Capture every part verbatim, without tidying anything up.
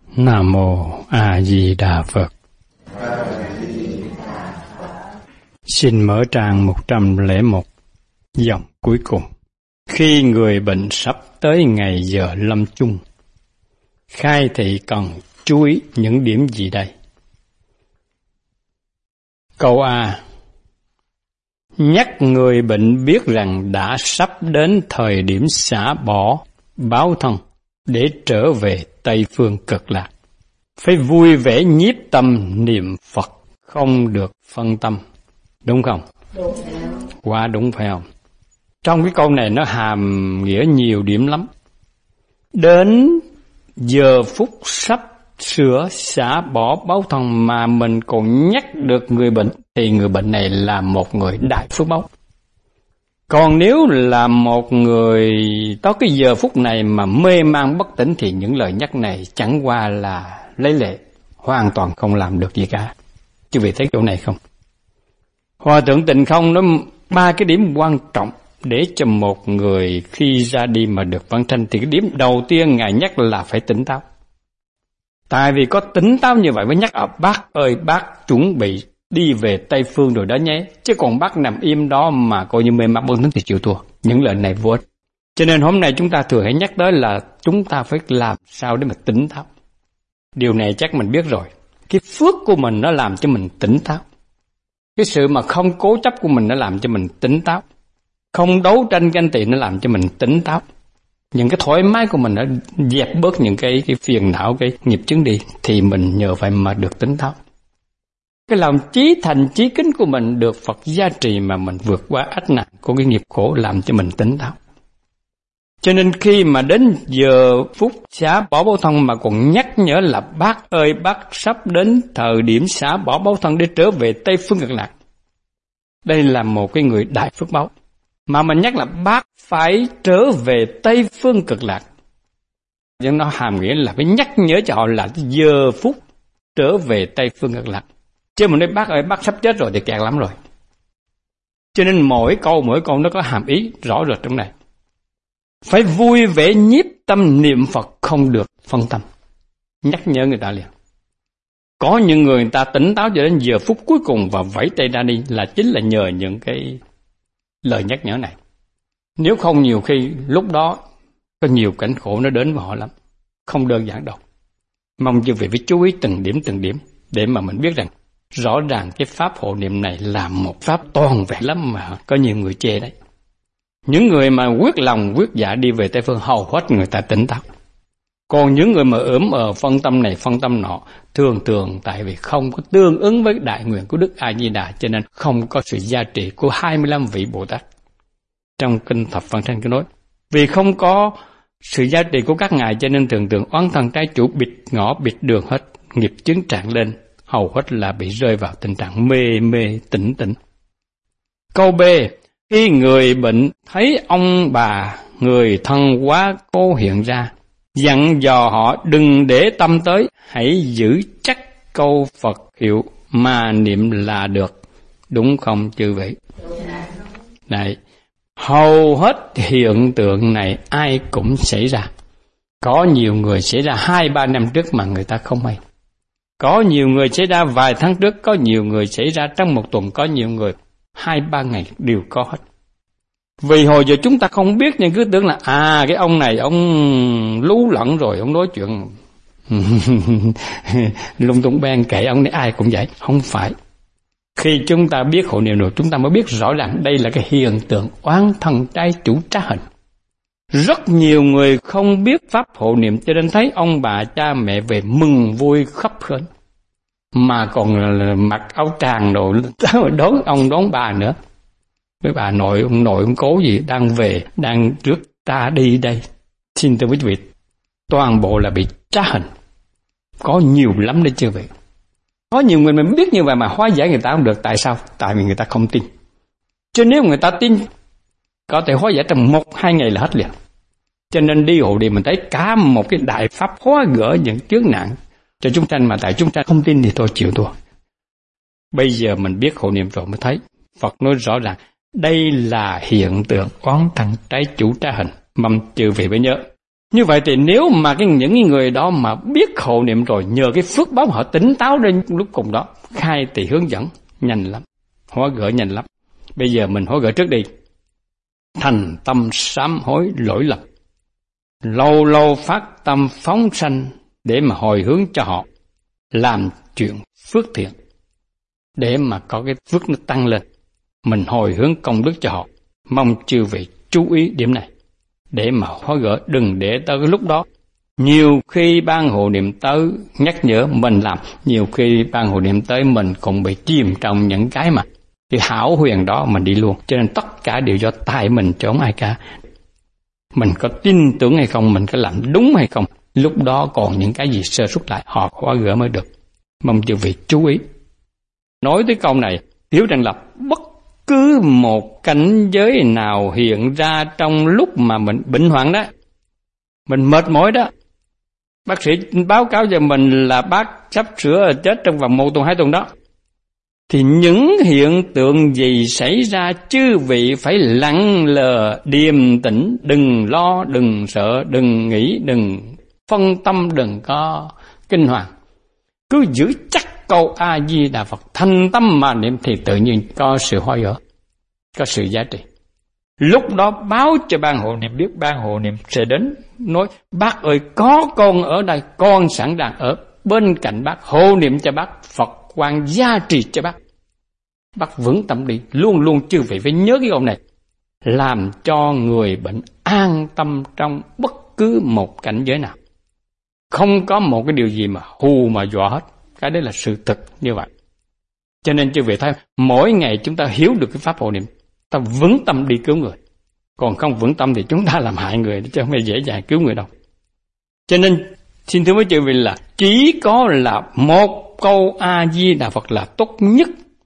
Nam Mô A Di Đà Phật. Xin mở trang một trăm lẻ một, dòng cuối cùng. Khi người bệnh sắp tới ngày giờ lâm chung, khai thị cần chú ý những điểm gì đây? Câu A. Nhắc người bệnh biết rằng đã sắp đến thời điểm xả bỏ báo thân để trở về Tây Phương Cực Lạc. Phải vui vẻ nhiếp tâm niệm Phật, không được phân tâm. Đúng không? Đúng. Quá đúng phải không? Trong cái câu này nó hàm nghĩa nhiều điểm lắm. Đến giờ phút sắp sửa xả bỏ báo thân mà mình còn nhắc được người bệnh, thì người bệnh này là một người đại phước báo. Còn nếu là một người tới cái giờ phút này mà mê man bất tỉnh thì những lời nhắc này chẳng qua là lấy lệ, hoàn toàn không làm được gì cả. Chứ vì thấy chỗ này không? Hòa thượng Tịnh Không nói ba cái điểm quan trọng để cho một người khi ra đi mà được vãng sanh. Thì cái điểm đầu tiên Ngài nhắc là phải tỉnh táo. Tại vì có tỉnh táo như vậy mới nhắc ở bác ơi bác chuẩn bị đi về Tây Phương rồi đó nhé. Chứ còn bác nằm im đó mà coi như mê man bất tỉnh thì chịu thua. Những lời này vô ích. Cho nên hôm nay chúng ta thường hãy nhắc tới là chúng ta phải làm sao để mà tỉnh táo. Điều này chắc mình biết rồi. Cái phước của mình nó làm cho mình tỉnh táo. Cái sự mà không cố chấp của mình nó làm cho mình tỉnh táo. Không đấu tranh ganh tị nó làm cho mình tỉnh táo. Những cái thoải mái của mình nó dẹp bớt những cái, cái phiền não, cái nghiệp chướng đi. Thì mình nhờ vậy mà được tỉnh táo. Cái lòng chí thành chí kính của mình được Phật gia trì mà mình vượt qua ách nạn của cái nghiệp khổ làm cho mình tỉnh táo. Cho nên khi mà đến giờ phút xả bỏ báo thân mà còn nhắc nhở là bác ơi bác sắp đến thời điểm xả bỏ báo thân để trở về Tây Phương Cực Lạc. Đây là một cái người đại phước báo. Mà mình nhắc là bác phải trở về Tây Phương Cực Lạc. Nhưng nó hàm nghĩa là phải nhắc nhở cho họ là giờ phút trở về Tây Phương Cực Lạc. Chứ mình nói bác ơi bác sắp chết rồi thì kẹt lắm rồi. Cho nên mỗi câu mỗi câu nó có hàm ý rõ rệt trong này. Phải vui vẻ nhiếp tâm niệm Phật, không được phân tâm. Nhắc nhở người ta liền. Có những người người ta tỉnh táo cho đến giờ phút cuối cùng và vẫy tay ra đi là chính là nhờ những cái lời nhắc nhở này. Nếu không nhiều khi lúc đó có nhiều cảnh khổ nó đến với họ lắm. Không đơn giản đâu. Mong chư vị phải chú ý từng điểm từng điểm để mà mình biết rằng rõ ràng cái pháp hộ niệm này là một pháp toàn vẹn lắm mà có nhiều người chê đấy. Những người mà quyết lòng quyết dạ đi về Tây Phương hầu hết người ta tỉnh táo. Còn những người mà ỡm ờ phân tâm này phân tâm nọ thường thường tại vì không có tương ứng với đại nguyện của Đức A Di Đà cho nên không có sự gia trị của hai mươi lăm vị Bồ Tát. Trong kinh Thập Vãng Sanh có nói, vì không có sự gia trị của các ngài cho nên thường thường oán thân trái chủ bịt ngõ bịt đường hết, nghiệp chứng trạng lên, hầu hết là bị rơi vào tình trạng mê mê tỉnh tỉnh. Câu B. Khi người bệnh thấy ông bà, người thân quá cố hiện ra, dặn dò họ đừng để tâm tới, hãy giữ chắc câu Phật hiệu mà niệm là được. Đúng không chư vị? Này, hầu hết hiện tượng này ai cũng xảy ra. Có nhiều người xảy ra hai ba năm trước mà người ta không hay. Có nhiều người xảy ra vài tháng trước, có nhiều người xảy ra trong một tuần, có nhiều người hai ba ngày đều có hết. Vì hồi giờ chúng ta không biết nhưng cứ tưởng là à cái ông này ông lú lẫn rồi, ông nói chuyện lung tung beng kệ ông này ai cũng vậy. Không phải. Khi chúng ta biết hộ niệm rồi chúng ta mới biết rõ ràng đây là cái hiện tượng oán thân trái chủ trá hình. Rất nhiều người không biết pháp hộ niệm cho nên thấy ông bà cha mẹ về mừng vui khắp khởi. Mà còn mặc áo tràng đồ đón ông đón bà nữa. Với bà nội, ông nội, ông cố gì đang về, đang trước ta đi đây. Xin thưa quý vị, toàn bộ là bị trá hình. Có nhiều lắm đấy chưa vậy. Có nhiều người mình biết như vậy mà hóa giải người ta không được. Tại sao? Tại vì người ta không tin. Chứ nếu người ta tin, có thể hóa giải trong một hai ngày là hết liền. Cho nên đi hộ niệm mình thấy cả một cái đại pháp hóa gỡ những chướng nạn cho chúng sanh mà tại chúng sanh không tin thì tôi chịu thua. Bây giờ mình biết hộ niệm rồi mới thấy Phật nói rõ ràng đây là hiện tượng oán thân trái chủ trá hình. Mong chư vị phải nhớ Như vậy thì nếu mà cái những người đó mà biết hộ niệm rồi, nhờ cái phước báo họ tỉnh táo đến lúc cùng đó, khai thì hướng dẫn nhanh lắm, hóa gỡ nhanh lắm. Bây giờ mình hóa gỡ trước đi. Thành tâm sám hối lỗi lầm, lâu lâu phát tâm phóng sanh để mà hồi hướng cho họ làm chuyện phước thiện, để mà có cái phước nó tăng lên. Mình hồi hướng công đức cho họ. Mong chư vị chú ý điểm này để mà hóa gỡ, đừng để tới cái lúc đó. Nhiều khi ban hộ niệm tới nhắc nhở mình làm, nhiều khi ban hộ niệm tới mình cũng bị chìm trong những cái mà cái hảo huyền đó mình đi luôn. Cho nên tất cả đều do tại mình chứ không ai cả. Mình có tin tưởng hay không, mình có làm đúng hay không, lúc đó còn những cái gì sơ suất lại, họ hóa gỡ mới được. Mong chư vị chú ý. Nói tới câu này, hiểu rằng là bất cứ một cảnh giới nào hiện ra trong lúc mà mình bệnh hoạn đó, mình mệt mỏi đó, bác sĩ báo cáo cho mình là bác sắp sửa chết trong vòng một tuần hai tuần đó, thì những hiện tượng gì xảy ra chư vị phải lặng lờ điềm tĩnh, đừng lo, đừng sợ, đừng nghĩ, đừng phân tâm, đừng có kinh hoàng. Cứ giữ chắc câu A Di Đà Phật, thanh tâm mà niệm thì tự nhiên có sự hóa gỡ, có sự giá trị. Lúc đó báo cho ban hộ niệm biết, ban hộ niệm sẽ đến nói: bác ơi, có con ở đây, con sẵn sàng ở bên cạnh bác, hộ niệm cho bác, Phật quan gia trì cho bác. Bác vững tâm đi, luôn luôn chư vị phải nhớ cái câu này, làm cho người bệnh an tâm trong bất cứ một cảnh giới nào. Không có một cái điều gì mà hù mà dọa hết. Cái đấy là sự thực như vậy. Cho nên chư vị thấy, mỗi ngày chúng ta hiểu được cái pháp hộ niệm, ta vững tâm đi cứu người. Còn không vững tâm thì chúng ta làm hại người, chứ không phải dễ dàng cứu người đâu. Cho nên xin thưa với chư vị là chỉ có là một câu A Di Đà Phật là tốt nhất.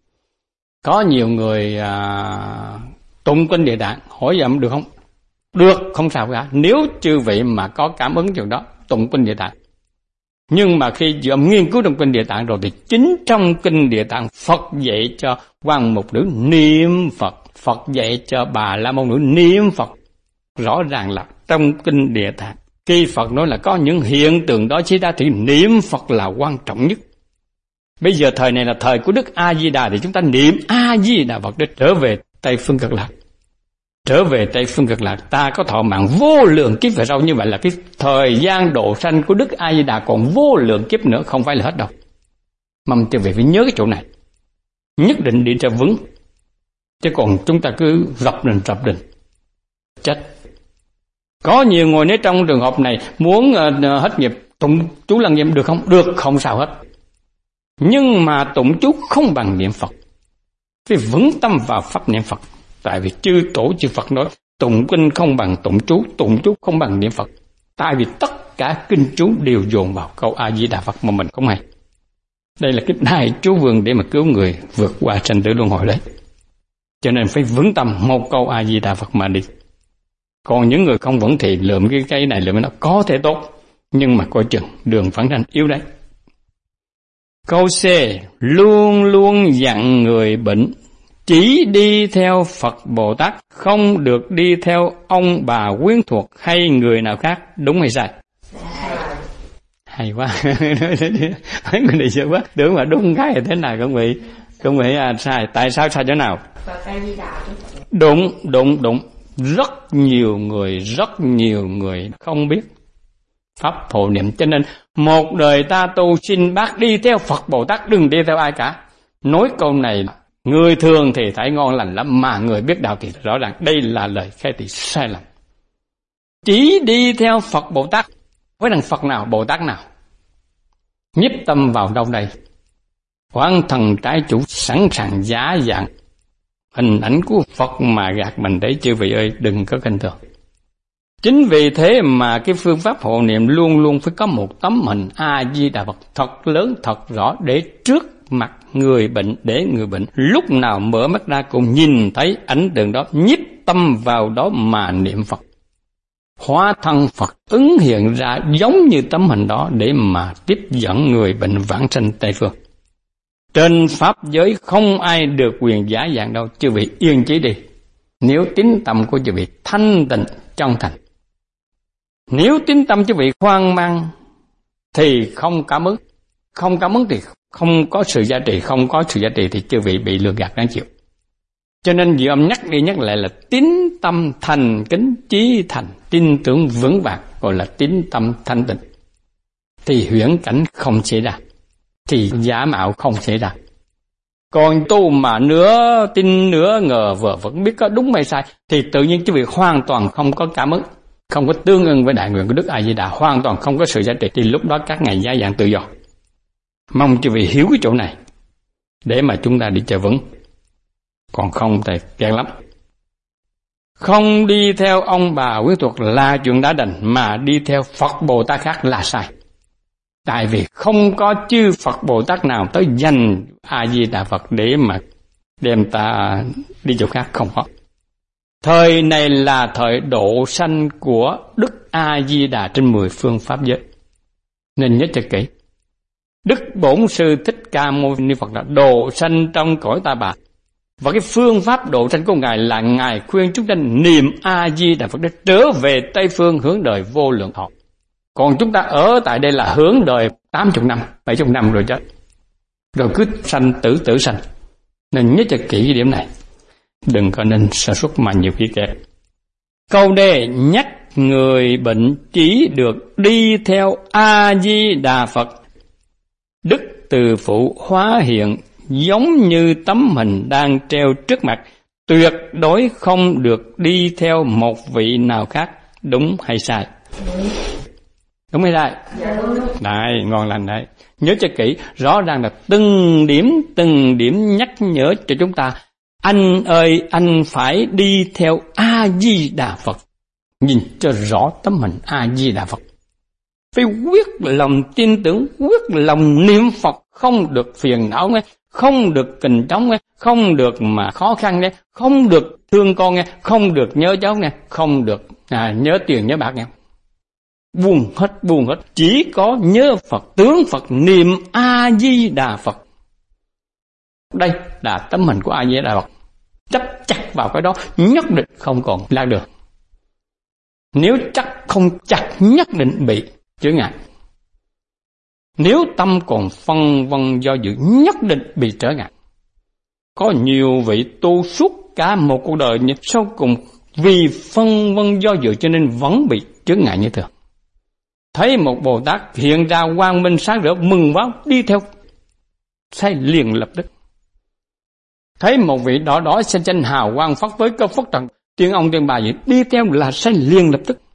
Có nhiều người à, tụng kinh Địa Tạng, hỏi dầm được không? Được, không sao cả. Nếu chư vị mà có cảm ứng chuyện đó, tụng kinh Địa Tạng. Nhưng mà khi dòm nghiên cứu trong kinh Địa Tạng rồi thì chính trong kinh Địa Tạng Phật dạy cho Quan Mục Nữ niệm Phật, Phật dạy cho Bà La Môn Nữ niệm Phật. Rõ ràng là trong kinh Địa Tạng, khi Phật nói là có những hiện tượng đó xảy ra thì niệm Phật là quan trọng nhất. Bây giờ thời này là thời của Đức A Di Đà thì chúng ta niệm A Di Đà Phật để trở về Tây Phương Cực Lạc. Trở về Tây Phương Cực Lạc, ta có thọ mạng vô lượng kiếp về sau. Như vậy là cái thời gian độ sanh của Đức A Di Đà còn vô lượng kiếp nữa, không phải là hết đâu. Mong chư vị phải nhớ cái chỗ này, nhất định đi cho vững. Chứ còn chúng ta cứ rập đình rập đình chết. Có nhiều người nếu trong trường hợp này muốn uh, hết nghiệp tụng chú Lăng Nghiêm được không? Được, không sao hết. Nhưng mà tụng chú không bằng niệm Phật. Phải vững tâm vào pháp niệm Phật. Tại vì chư tổ chư Phật nói tụng kinh không bằng tụng chú, tụng chú không bằng niệm Phật. Tại vì tất cả kinh chú đều dồn vào câu A Di Đà Phật mà mình không hay. Đây là cái đại chú vườn để mà cứu người vượt qua sanh tử luân hồi đấy. Cho nên phải vững tâm một câu A Di Đà Phật mà đi. Còn những người không vững thì lượm cái cây này lượm cái nó có thể tốt, nhưng mà coi chừng đường phản sanh yếu đấy. Câu C, luôn luôn dặn người bệnh chỉ đi theo Phật Bồ Tát, không được đi theo ông bà quyến thuộc hay người nào khác, đúng hay sai? Hay quá. Mấy người này sợ quá. Tưởng mà đúng cái là thế nào các vị? Các vị à, sai. Tại sao sai chỗ nào? Đúng, đúng, đúng. Rất nhiều người, rất nhiều người không biết pháp hộ niệm. Cho nên một đời ta tu xin bác đi theo Phật Bồ Tát, đừng đi theo ai cả. Nói câu này, người thường thì thấy ngon lành lắm, mà người biết đạo thì rõ ràng đây là lời khai thị sai lầm. Chỉ đi theo Phật Bồ Tát. Với thằng Phật nào, Bồ Tát nào? Nhiếp tâm vào đâu đây? Quán thần trái chủ sẵn sàng giả dạng hình ảnh của Phật mà gạt mình đấy, chư vị ơi, đừng có khinh thường. Chính vì thế mà cái phương pháp hộ niệm luôn luôn phải có một tấm hình A Di Đà Phật thật lớn, thật rõ để trước mặt người bệnh, để người bệnh lúc nào mở mắt ra cũng nhìn thấy ảnh tượng đó, nhiếp tâm vào đó mà niệm Phật. Hóa thân Phật ứng hiện ra giống như tấm hình đó để mà tiếp dẫn người bệnh vãng sanh Tây Phương. Trên pháp giới không ai được quyền giả dạng đâu, chư vị yên chí đi. Nếu tín tâm của chư vị thanh tịnh trong thành, Nếu tín tâm quý vị hoang mang thì không cảm ứng. Không cảm ứng thì không có sự giá trị. Không có sự giá trị thì quý vị bị lừa gạt đáng chịu. Cho nên Diệu Âm nhắc đi nhắc lại là tín tâm thành kính chí thành, tin tưởng vững vàng, gọi là tín tâm thanh tịnh. Thì huyễn cảnh không xảy ra, thì giả mạo không xảy ra. Còn tu mà nửa tin nửa ngờ vờ vẫn biết có đúng hay sai, thì tự nhiên cái việc hoàn toàn không có cảm ứng, không có tương ưng với đại nguyện của Đức A Di Đà, hoàn toàn không có sự giá trị, thì lúc đó các ngài giá dạng tự do. Mong quý vị hiểu cái chỗ này để mà chúng ta đi cho vững. Còn không thì kẹt lắm. Không đi theo ông bà quyến thuộc là chuyện đã đành, mà đi theo Phật Bồ Tát khác là sai. Tại vì không có chư Phật Bồ Tát nào tới dành A Di Đà Phật để mà đem ta đi chỗ khác, không có. Thời này là thời độ sanh của Đức A Di Đà trên mười phương pháp giới, nên nhớ cho kỹ. Đức Bổn Sư Thích Ca Mâu Ni Phật đã độ sanh trong cõi Ta Bà, và cái phương pháp độ sanh của ngài là ngài khuyên chúng ta niệm A Di Đà Phật để trở về Tây phương hướng đời vô lượng thọ. Còn chúng ta ở tại đây là hướng đời tám mươi năm, bảy mươi năm rồi chết, rồi cứ sanh tử tử sanh. Nên nhớ cho kỹ cái điểm này, đừng có nên sa sút mà nhiều khi kẹt. Câu D nhắc người bệnh chỉ được đi theo A Di Đà Phật. Đức Từ Phụ hóa hiện giống như tấm hình đang treo trước mặt, tuyệt đối không được đi theo một vị nào khác. Đúng hay sai? Đúng hay sai? Đấy, ngon lành đấy. Nhớ cho kỹ, rõ ràng là từng điểm, từng điểm nhắc nhở cho chúng ta. Anh ơi, anh phải đi theo A Di Đà Phật. Nhìn cho rõ tấm hình A Di Đà Phật. Phải quyết lòng tin tưởng, quyết lòng niệm Phật, không được phiền não nghe, không được kình trống nghe, không được mà khó khăn nghe, không được thương con nghe, không được nhớ cháu nghe, không được à, nhớ tiền nhớ bạc nghe. Buông hết, buông hết, chỉ có nhớ Phật, tướng Phật, niệm A Di Đà Phật. Đây là tấm hình của A Di Đà Phật. Chấp chặt vào cái đó, nhất định không còn lạc đường. Nếu chắc không chặt, nhất định bị chướng ngại. Nếu tâm còn phân vân do dự, nhất định bị trở ngại. Có nhiều vị tu suốt cả một cuộc đời, nhưng sau cùng vì phân vân do dự cho nên vẫn bị chướng ngại như thường. Thấy một Bồ Tát hiện ra quang minh sáng rỡ, mừng quá, đi theo, sai liền lập tức. Thấy một vị đỏ đỏ xanh xanh hào quang phất với cơ phất trần, tiên ông tiên bà gì, đi theo là sai liền lập tức.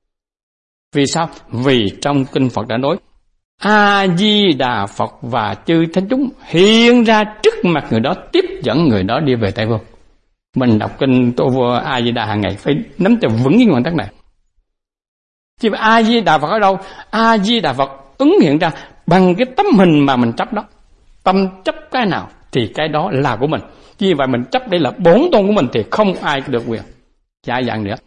Vì sao? Vì trong kinh Phật đã nói, A Di Đà Phật và chư thánh chúng hiện ra trước mặt người đó, tiếp dẫn người đó đi về Tây Phương. Mình đọc kinh Tô A Di Đà hàng ngày phải nắm cho vững cái nguyên tắc này. Chứ A Di Đà Phật ở đâu? A Di Đà Phật ứng hiện ra bằng cái tấm hình mà mình chấp đó. Tâm chấp cái nào thì cái đó là của mình. Vì vậy mình chấp đây là bổn tôn của mình thì không ai được quyền trả dạng nữa.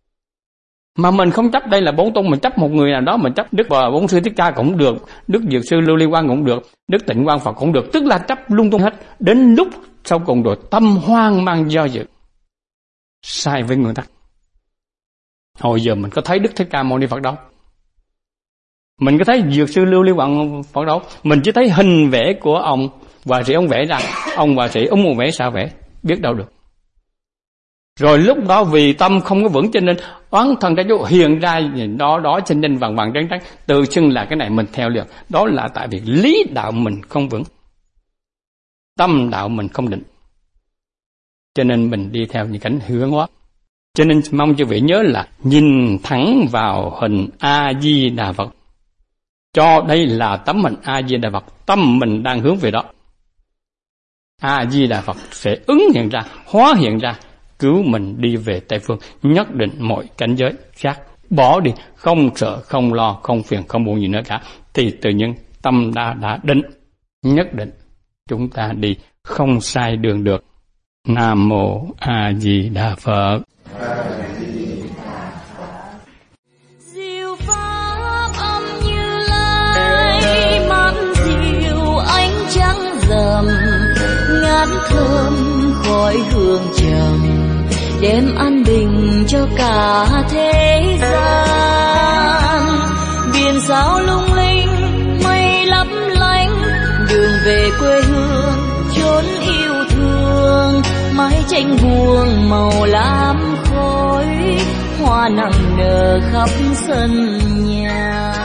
Mà mình không chấp đây là bổn tôn, mình chấp một người nào đó, mình chấp Đức Bổn Sư Thích Ca cũng được, Đức Dược Sư Lưu Ly Quang cũng được, Đức Tịnh Quang Phật cũng được, tức là chấp lung tung hết. Đến lúc sau cùng rồi tâm hoang mang do dự, sai với nguyên tắc. Hồi giờ mình có thấy Đức Thích Ca Mâu Ni Phật đâu, mình có thấy Dược Sư Lưu Ly Quang Phật đâu, mình chỉ thấy hình vẽ của ông hòa sĩ, ông vẽ ra, ông hòa sĩ ông muốn vẽ sao vẽ, biết đâu được. Rồi lúc đó vì tâm không có vững cho nên oán thần ra chỗ hiện ra đó đó xinh xinh vàng vàng trắng trắng, tự xưng là cái này mình theo liền. Đó là tại vì lý đạo mình không vững, tâm đạo mình không định, cho nên mình đi theo những cảnh hư hóa. Cho nên mong cho vị nhớ là nhìn thẳng vào hình A Di Đà Phật, cho đây là tấm hình A Di Đà Phật, tâm mình đang hướng về đó. A Di Đà Phật sẽ ứng hiện ra, hóa hiện ra, cứu mình đi về Tây Phương, nhất định mọi cảnh giới khác bỏ đi, không sợ, không lo, không phiền, không buồn gì nữa cả, thì tự nhiên tâm đã đã định, nhất định chúng ta đi không sai đường được. Nam mô A Di Đà Phật. Diệu pháp âm Như Lai, mang diệu ánh trắng rằm, ngát thơm khói hương trầm, đem an bình cho cả thế gian. quê hương chốn yêu thương, mái tranh buông màu lam khói, hoa nặng nở khắp sân nhà.